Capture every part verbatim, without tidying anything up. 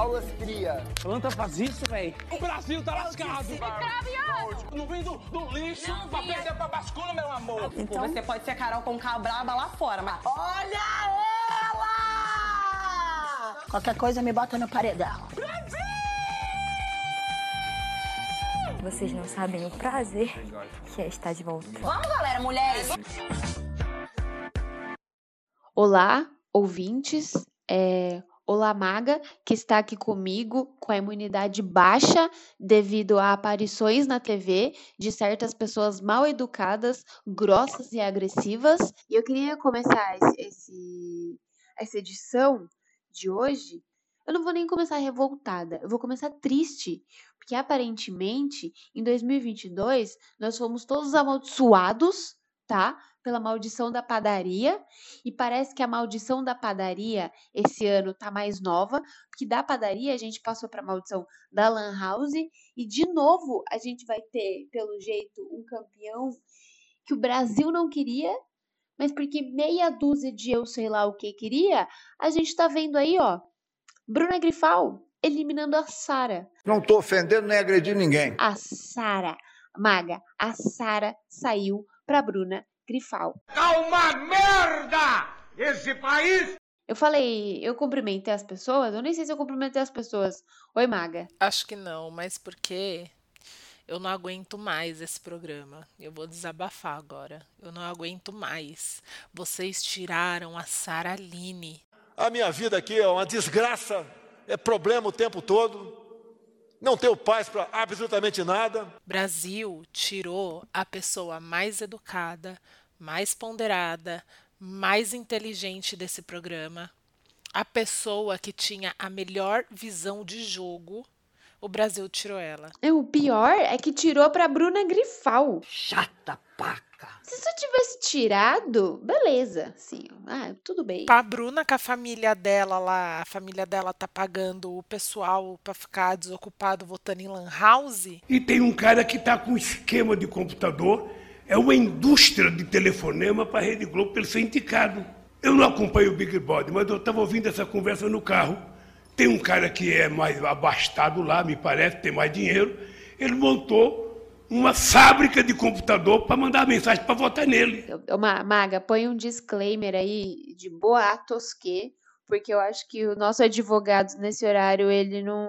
Aulas cria. Planta faz isso, velho. O Brasil tá lascado. Não vem do, do lixo não pra vinha. Perder pra bascula, meu amor. Então você pode ser Carol Conká braba lá fora, mas... Olha ela! Qualquer coisa me bota no paredão. Brasil! Vocês não sabem o prazer que é estar de volta. Vamos, galera, mulheres! Olá, ouvintes. É... Olá, Maga, que está aqui comigo com a imunidade baixa devido a aparições na T V de certas pessoas mal educadas, grossas e agressivas. E eu queria começar esse, esse, essa edição de hoje. Eu não vou nem começar revoltada, eu vou começar triste, porque aparentemente em dois mil e vinte e dois nós fomos todos amaldiçoados, tá? Pela maldição da padaria, e parece que a maldição da padaria esse ano tá mais nova, porque da padaria a gente passou para a maldição da Lan House, e de novo a gente vai ter, pelo jeito, um campeão que o Brasil não queria, mas porque meia dúzia de eu sei lá o que queria, a gente tá vendo aí, ó, Bruna Grifal eliminando a Sara. Não tô ofendendo nem agredindo ninguém. A Sara, Maga, a Sara saiu pra Bruna Grifal. É uma merda esse país! Eu falei, eu cumprimentei as pessoas? Eu nem sei se eu cumprimentei as pessoas. Oi, Maga. Acho que não, mas porque eu não aguento mais esse programa. Eu vou desabafar agora. Eu não aguento mais. Vocês tiraram a Sara Aline. A minha vida aqui é uma desgraça, é problema o tempo todo. Não tenho paz para absolutamente nada. Brasil tirou a pessoa mais educada, mais ponderada, mais inteligente desse programa. A pessoa que tinha a melhor visão de jogo, o Brasil tirou ela. É, o pior é que tirou pra Bruna Grifal. Chata paca. Se só tivesse tirado, beleza, assim, ah, tudo bem. A Bruna, com a família dela lá, a família dela tá pagando o pessoal pra ficar desocupado votando em Lan House. E tem um cara que tá com um esquema de computador, é uma indústria de telefonema pra Rede Globo, pra ele ser indicado. Eu não acompanho o Big Brother, mas eu tava ouvindo essa conversa no carro. Tem um cara que é mais abastado lá, me parece, tem mais dinheiro, ele montou uma fábrica de computador para mandar mensagem para votar nele. Uma, Maga, põe um disclaimer aí de boatos que, porque eu acho que o nosso advogado nesse horário, ele não,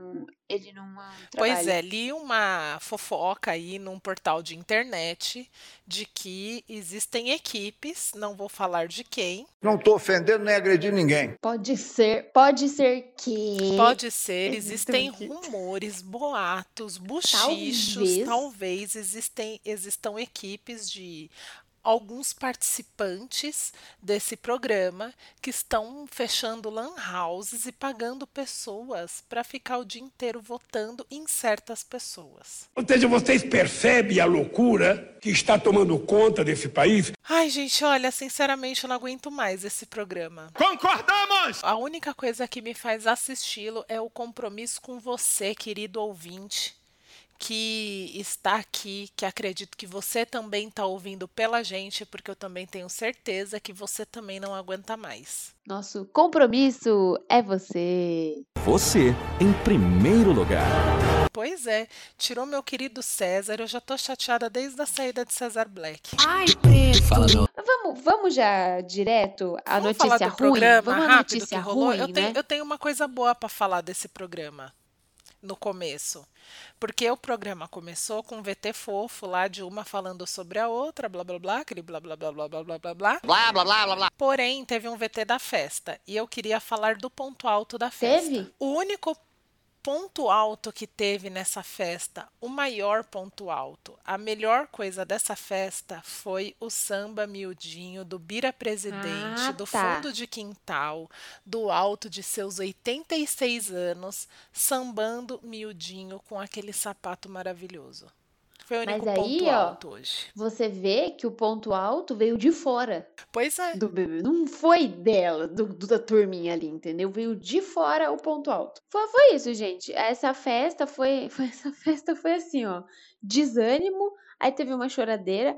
ele não trabalha. Pois é, li uma fofoca aí num portal de internet de que existem equipes, não vou falar de quem. Não estou ofendendo nem agredindo ninguém. Pode ser, pode ser que... Pode ser, existem rumores, boatos, buchichos, talvez, talvez existem, existam equipes de alguns participantes desse programa que estão fechando lan houses e pagando pessoas para ficar o dia inteiro votando em certas pessoas. Ou seja, vocês percebem a loucura que está tomando conta desse país? Ai, gente, olha, sinceramente eu não aguento mais esse programa. Concordamos! A única coisa que me faz assisti-lo é o compromisso com você, querido ouvinte, que está aqui, que acredito que você também está ouvindo pela gente, porque eu também tenho certeza que você também não aguenta mais. Nosso compromisso é você. Você em primeiro lugar. Pois é, tirou meu querido César, eu já tô chateada desde a saída de César Black. Ai, preto. Fala, não. Vamos, vamos já direto à vamos notícia falar do ruim? Programa, vamos à rápido notícia que rolou. ruim, eu, né? tenho, eu tenho uma coisa boa para falar desse programa. No começo, porque o programa começou com um V T fofo lá de uma falando sobre a outra, blá blá blá, aquele blá blá blá blá blá blá blá blá Blá, blá, blá, blá, blá. Porém, teve um V T da festa e eu queria falar do ponto alto da festa. Teve? O único ponto alto que teve nessa festa, o maior ponto alto, a melhor coisa dessa festa foi o samba miudinho do Bira Presidente, Ah, do tá. fundo de quintal, do alto de seus oitenta e seis anos, sambando miudinho com aquele sapato maravilhoso. Foi o único Mas aí, ponto ó, alto hoje. Você vê que o ponto alto veio de fora Pois é. do bebê. Não foi dela, do, do- da turminha ali, entendeu? Veio de fora o ponto alto. Foi, foi isso, gente. Essa festa foi, foi- essa festa foi assim, ó. Desânimo, aí teve uma choradeira.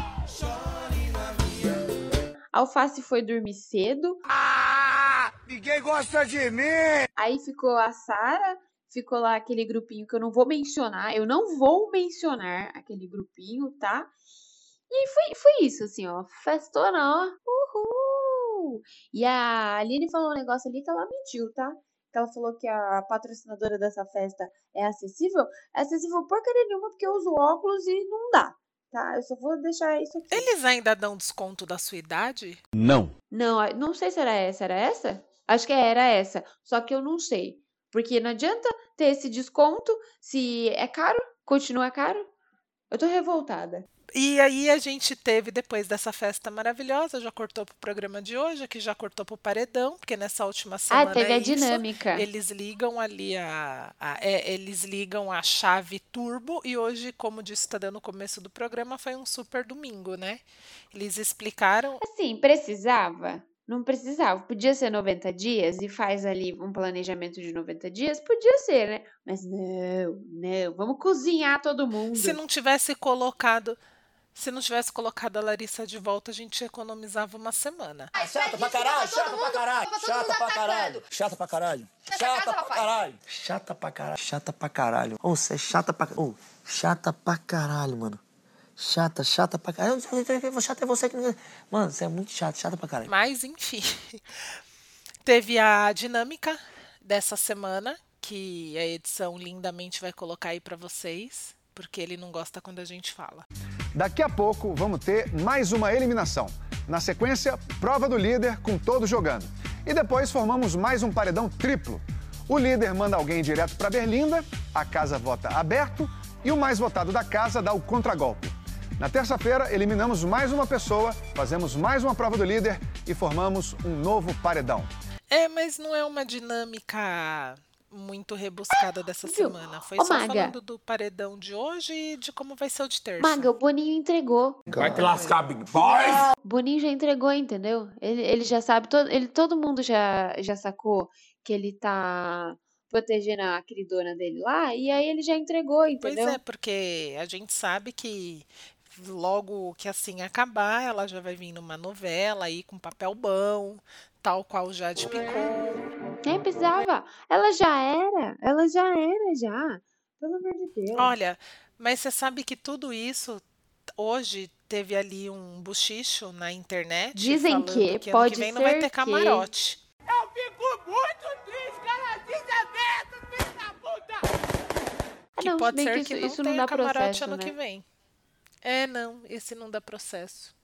Alface foi dormir cedo. Ah, ninguém Ninguém gosta de mim! Aí ficou a Sara, ficou lá aquele grupinho que eu não vou mencionar, eu não vou mencionar aquele grupinho, tá? E foi, foi isso, assim, ó, festona, ó, uhul! E a Aline falou um negócio ali que ela mentiu, tá? Que ela falou que a patrocinadora dessa festa é acessível. É acessível porcaria nenhuma, porque eu uso óculos e não dá, tá? Eu só vou deixar isso aqui. Eles ainda dão desconto da sua idade? Não. Não, não sei se era essa, era essa? Acho que era essa, só que eu não sei. Porque não adianta ter esse desconto se é caro, continua caro. Eu tô revoltada. E aí a gente teve, depois dessa festa maravilhosa, já cortou pro programa de hoje, aqui já cortou pro paredão, porque nessa última semana Ah, teve é a isso, dinâmica. eles ligam ali a, a é, eles ligam a chave turbo, e hoje, como disse Tadeu no começo do programa, foi um super domingo, né? Eles explicaram... Assim, precisava? Não precisava. Podia ser noventa dias e faz ali um planejamento de noventa dias? Podia ser, né? Mas não, não. Vamos cozinhar todo mundo. Se não tivesse colocado... Se não tivesse colocado a Larissa de volta, a gente economizava uma semana. Ai, chata pra caralho, chata pra caralho, chata pra caralho, chata pra caralho, chata pra caralho, chata pra caralho, chata pra caralho. Ô, você é chata pra caralho. Ô, chata pra caralho, mano. Chata, chata pra caralho. Chata é você que... Mano, você é muito chato, chata pra caralho. Mas, enfim. Teve a dinâmica dessa semana, que a edição lindamente vai colocar aí pra vocês, porque ele não gosta quando a gente fala. Daqui a pouco vamos ter mais uma eliminação. Na sequência, prova do líder com todos jogando. E depois formamos mais um paredão triplo. O líder manda alguém direto para Berlinda, a casa vota aberto e o mais votado da casa dá o contragolpe. Na terça-feira, eliminamos mais uma pessoa, fazemos mais uma prova do líder e formamos um novo paredão. É, mas não é uma dinâmica muito rebuscada dessa Viu? semana. Foi Ô, só Maga. falando do paredão de hoje e de como vai ser o de terça. Maga, o Boninho entregou. Vai te lascar, Big Boy! O Boninho já entregou, entendeu? Ele, ele já sabe, todo, ele, todo mundo já, já sacou que ele tá protegendo a queridona dele lá, e aí ele já entregou, entendeu? Pois é, porque a gente sabe que logo que assim acabar, ela já vai vir numa novela aí com papel bom, tal qual o Jade Picon. Nem precisava. Ela já era. Ela já era, já. Pelo amor de Deus. Olha, mas você sabe que tudo isso hoje teve ali um buchicho na internet. Dizem falando que que pode ano que vem ser não vai ter que- camarote. Eu fico muito triste, cara, desaberto, filho da puta! Ah, Que não, se pode bem ser que que isso, não isso não tenha dá camarote processo, ano né? que vem. É, não, esse não dá processo.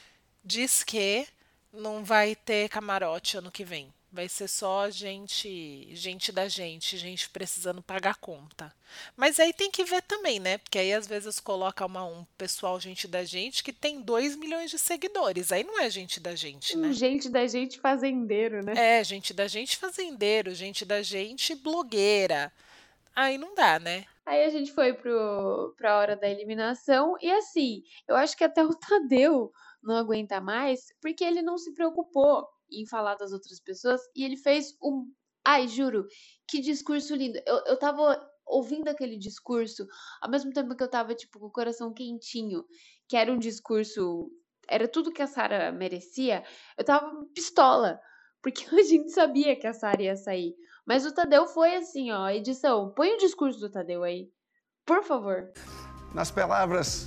Diz que não vai ter camarote ano que vem. Vai ser só gente, gente da gente, gente precisando pagar conta. Mas aí tem que ver também, né? Porque aí às vezes coloca uma, um pessoal, gente da gente, que tem dois milhões de seguidores. Aí não é gente da gente, né? Um gente da gente fazendeiro, né? É, gente da gente fazendeiro, gente da gente blogueira. Aí não dá, né? Aí a gente foi pro, pra hora da eliminação e assim, eu acho que até o Tadeu não aguenta mais, porque ele não se preocupou em falar das outras pessoas e ele fez um... Ai, juro, que discurso lindo. Eu, eu tava ouvindo aquele discurso, ao mesmo tempo que eu tava, tipo, com o coração quentinho, que era um discurso... Era tudo que a Sara merecia. Eu tava pistola, porque a gente sabia que a Sara ia sair. Mas o Tadeu foi assim, ó, edição, põe o discurso do Tadeu aí, por favor. Nas palavras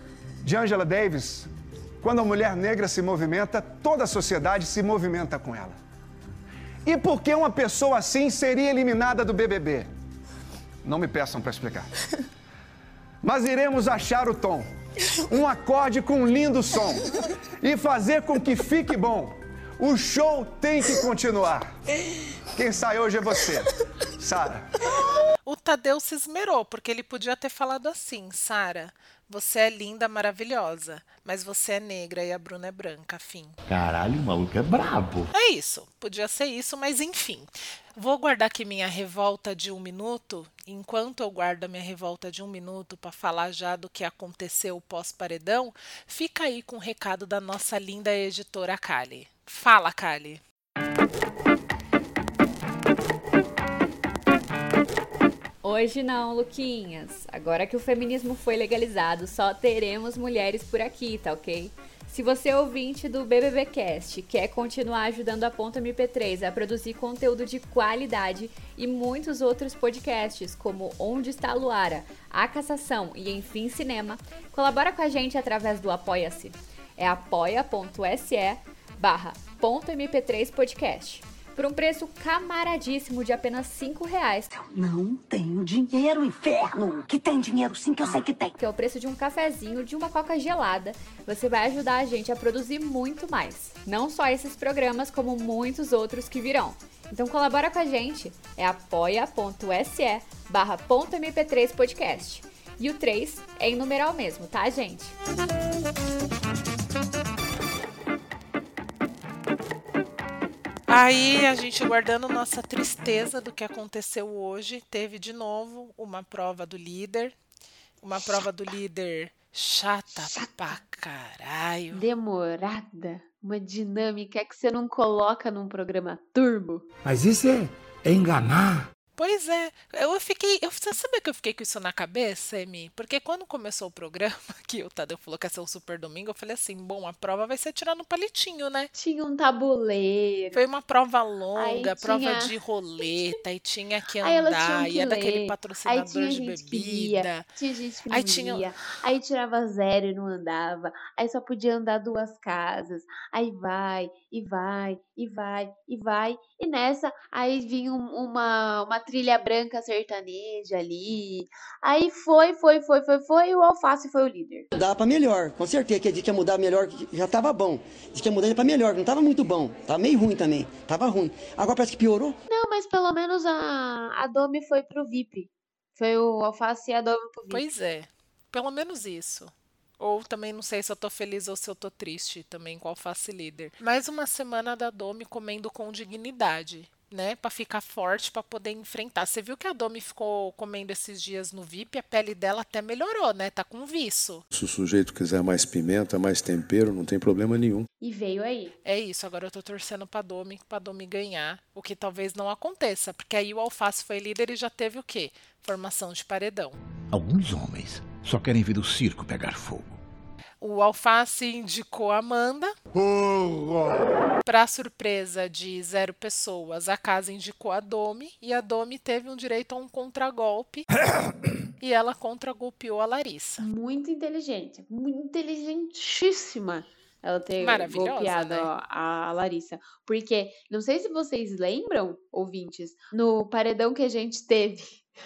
de Angela Davis, quando a mulher negra se movimenta, toda a sociedade se movimenta com ela. E por que uma pessoa assim seria eliminada do B B B? Não me peçam para explicar. Mas iremos achar o tom, um acorde com um lindo som e fazer com que fique bom. O show tem que continuar. Quem sai hoje é você, Sara. O Tadeu se esmerou, porque ele podia ter falado assim: Sara, você é linda, maravilhosa, mas você é negra e a Bruna é branca, fim. Caralho, o maluco é brabo. É isso, podia ser isso, mas enfim. Vou guardar aqui minha revolta de um minuto. Enquanto eu guardo a minha revolta de um minuto para falar já do que aconteceu pós-paredão, fica aí com o recado da nossa linda editora Kali. Fala, Kali. Hoje não, Luquinhas. Agora que o feminismo foi legalizado, só teremos mulheres por aqui, tá ok? Se você é ouvinte do BBBcast, quer continuar ajudando a Ponto M P três a produzir conteúdo de qualidade e muitos outros podcasts, como Onde Está a Luara, A Cassação e Enfim Cinema, colabora com a gente através do Apoia-se. É apoia.se barra ponto mp3 podcast. Por um preço camaradíssimo de apenas cinco reais. Eu não tenho dinheiro, inferno! Que tem dinheiro sim, que eu sei que tem. Que é o preço de um cafezinho, de uma coca gelada. Você vai ajudar a gente a produzir muito mais. Não só esses programas, como muitos outros que virão. Então colabora com a gente. É apoia.se barra ponto mp3 podcast. E o três é em numeral mesmo, tá, gente? Aí, a gente guardando nossa tristeza do que aconteceu hoje, teve de novo uma prova do líder. Uma prova do líder chata pra caralho. Demorada. Uma dinâmica que você não coloca num programa turbo. Mas isso é, é enganar. Pois é, eu fiquei. Eu, você sabia que eu fiquei com isso na cabeça, Emi? Porque quando começou o programa, que o Tadeu falou que ia ser um super domingo, eu falei assim: bom, a prova vai ser tirar no palitinho, né? Tinha um tabuleiro. Foi uma prova longa, aí prova tinha... de roleta, e tinha que aí andar, que e é ler. daquele patrocinador aí tinha de gente bebida. Que ia, tinha gente que não aí ia. tinha... Aí tirava zero e não andava. Aí só podia andar duas casas. Aí vai, e vai, e vai, e vai. E nessa, aí vinha um, uma, uma trilha branca sertaneja ali. Aí foi, foi, foi, foi, foi, e o Alface foi o líder. Dá pra melhor, com certeza, que a gente ia mudar melhor, já tava bom. Diz que ia mudar pra melhor, não tava muito bom. Tava meio ruim também, tava ruim. Agora parece que piorou. Não, mas pelo menos a, a Domi foi pro V I P. Foi o Alface e a Domi pro V I P. Pois é, pelo menos isso. Ou também não sei se eu tô feliz ou se eu tô triste também com o Alface líder. Mais uma semana da Domi comendo com dignidade, né? Pra ficar forte, pra poder enfrentar. Você viu que a Domi ficou comendo esses dias no V I P, a pele dela até melhorou, né? Tá com viço. Se o sujeito quiser mais pimenta, mais tempero, não tem problema nenhum. E veio aí. É isso, agora eu tô torcendo pra Domi, pra Domi ganhar, o que talvez não aconteça, porque aí o Alface foi líder e já teve o quê? Formação de paredão. Alguns homens só querem ver o circo pegar fogo. O Alface indicou a Amanda. Para surpresa de zero pessoas, a casa indicou a Domi. E a Domi teve um direito a um contragolpe. E ela contragolpeou a Larissa. Muito inteligente. Muito inteligentíssima ela ter golpeado, né? ó, a Larissa. Porque, não sei se vocês lembram, ouvintes, no paredão que a gente teve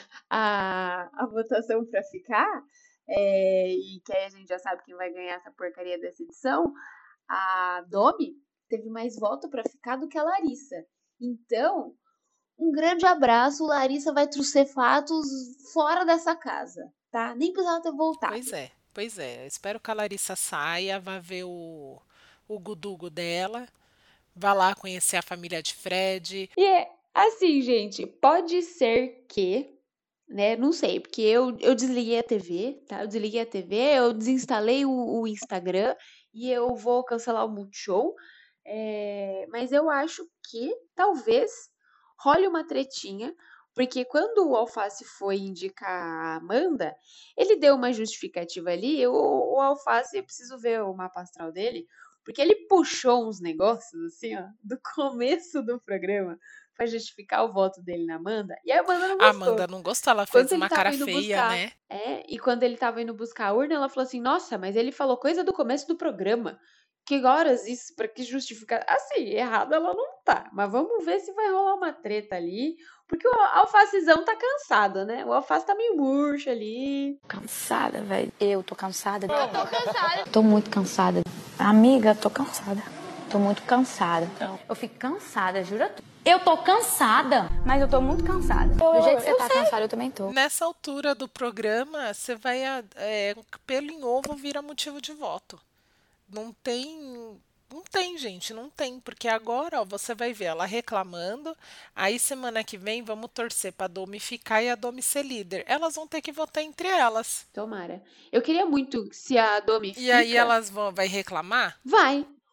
a, a votação para ficar... É, e que aí a gente já sabe quem vai ganhar essa porcaria dessa edição, a Domi teve mais voto pra ficar do que a Larissa. Então, um grande abraço, Larissa vai trouxer fatos fora dessa casa, tá? Nem precisava ter voltado. Pois é, pois é. Espero que a Larissa saia, vá ver o, o gudugo dela, vá lá conhecer a família de Fred. E é assim, gente, pode ser que... Né? Não sei, porque eu, eu desliguei a T V, tá? Eu desliguei a T V, eu desinstalei o, o Instagram e eu vou cancelar o Multishow. É, mas eu acho que talvez role uma tretinha, porque quando o Alface foi indicar a Amanda, ele deu uma justificativa ali. O, o Alface, eu preciso ver o mapa astral dele, porque ele puxou uns negócios assim, ó, do começo do programa, pra justificar o voto dele na Amanda. E a Amanda não gostou. A Amanda não gostou, ela fez uma cara feia, buscar, né? É, e quando ele tava indo buscar a urna, ela falou assim, nossa, mas ele falou coisa do começo do programa. Que horas isso, pra que justificar? Assim, errada ela não tá. Mas vamos ver se vai rolar uma treta ali. Porque o Alfacezão tá cansado, né? O Alface tá meio murcho ali. Cansada, velho. Eu tô cansada. Eu tô cansada. Tô muito cansada. Amiga, tô cansada. Tô muito cansada. Eu fico cansada, jura? Eu tô cansada, mas eu tô muito cansada. Do jeito que você tá cansada, eu também tô. Nessa altura do programa, você vai... É, pelo em ovo vira motivo de voto. Não tem... Não tem, gente, não tem. Porque agora, ó, você vai ver ela reclamando. Aí, semana que vem, vamos torcer pra Domi ficar e a Domi ser líder. Elas vão ter que votar entre elas. Tomara. Eu queria muito se a Domi E fica... aí, elas vão vai reclamar? Vai.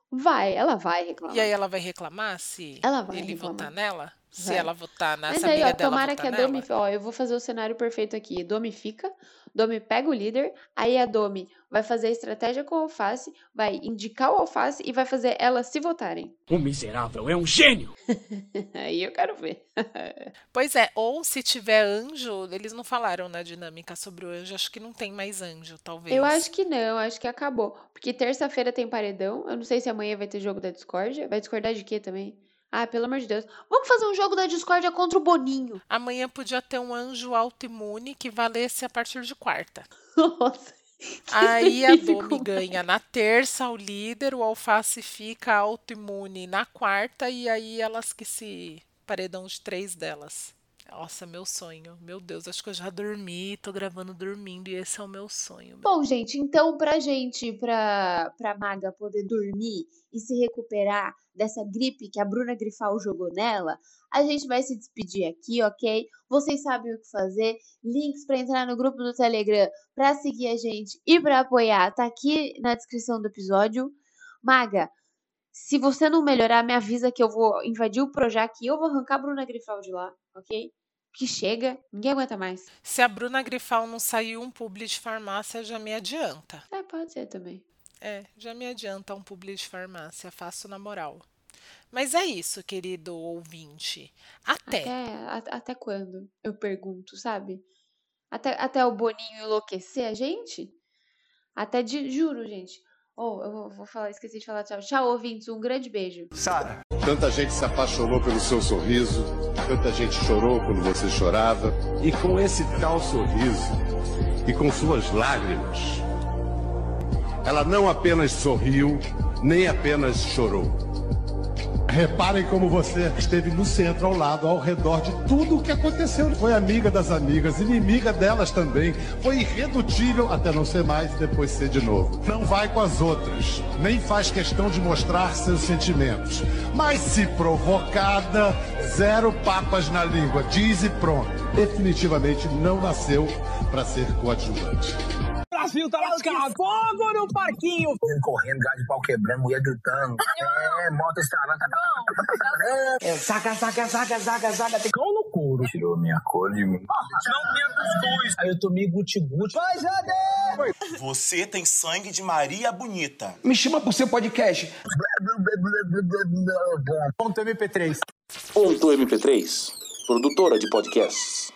Vai, ela vai reclamar. E aí ela vai reclamar se ela vai ele reclamar. votar nela? Se Vai. ela votar na Mas amiga aí, ó, dela tomara votar que a nela? Domi... Ó, eu vou fazer o cenário perfeito aqui. Domi fica, Domi pega o líder, aí a Domi vai fazer a estratégia com o Alface, vai indicar o Alface e vai fazer elas se votarem. O miserável é um gênio! Aí eu quero ver. Pois é, ou se tiver anjo, eles não falaram na dinâmica sobre o anjo, acho que não tem mais anjo, talvez. Eu acho que não, acho que acabou. Porque terça-feira tem paredão, eu não sei se amanhã vai ter jogo da discórdia. Vai discordar de quê também? Ah, pelo amor de Deus. Vamos fazer um jogo da discórdia contra o Boninho. Amanhã podia ter um anjo autoimune que valesse a partir de quarta. Nossa. Aí a Domi ganha na terça o líder, o Alface fica autoimune na quarta e aí elas que se paredão de três delas. Nossa, meu sonho. Meu Deus, acho que eu já dormi, tô gravando dormindo e esse é o meu sonho. Bom, gente, então pra gente, pra, pra Maga poder dormir e se recuperar dessa gripe que a Bruna Grifal jogou nela, a gente vai se despedir aqui, ok? Vocês sabem o que fazer. Links pra entrar no grupo do Telegram, pra seguir a gente e pra apoiar, tá aqui na descrição do episódio. Maga, se você não melhorar, me avisa que eu vou invadir o Projac e eu vou arrancar a Bruna Grifal de lá, ok? Que chega, ninguém aguenta mais. Se a Bruna Grifal não sair um publi de farmácia, já me adianta. É, pode ser também. É, já me adianta um publi de farmácia, faço na moral. Mas é isso, querido ouvinte. Até. Até, até quando? Eu pergunto, sabe? Até, até o Boninho enlouquecer a gente? Até de, juro, gente. Oh, eu vou, vou falar, esqueci de falar tchau. Tchau, ouvintes, um grande beijo. Sara. Tanta gente se apaixonou pelo seu sorriso, tanta gente chorou quando você chorava. E com esse tal sorriso, e com suas lágrimas, ela não apenas sorriu, nem apenas chorou. Reparem como você esteve no centro, ao lado, ao redor de tudo o que aconteceu. Foi amiga das amigas, inimiga delas também. Foi irredutível até não ser mais e depois ser de novo. Não vai com as outras, nem faz questão de mostrar seus sentimentos. Mas se provocada, zero papas na língua, diz e pronto. Definitivamente não nasceu para ser coadjuvante. Brasil tá lascado. Fogo no parquinho. Ele correndo, gás de pau quebrando, mulher gritando. É, moto estralando. É, saca, saca, saca, saca, saca. Tem cão no couro. Tirou minha cor de mim. Não tem cuscuz. Aí eu tomei guti-guti. Vai, Jade! Você tem sangue de Maria Bonita. Me chama pro seu podcast. Ponto M P três. Ponto M P três, produtora de podcasts.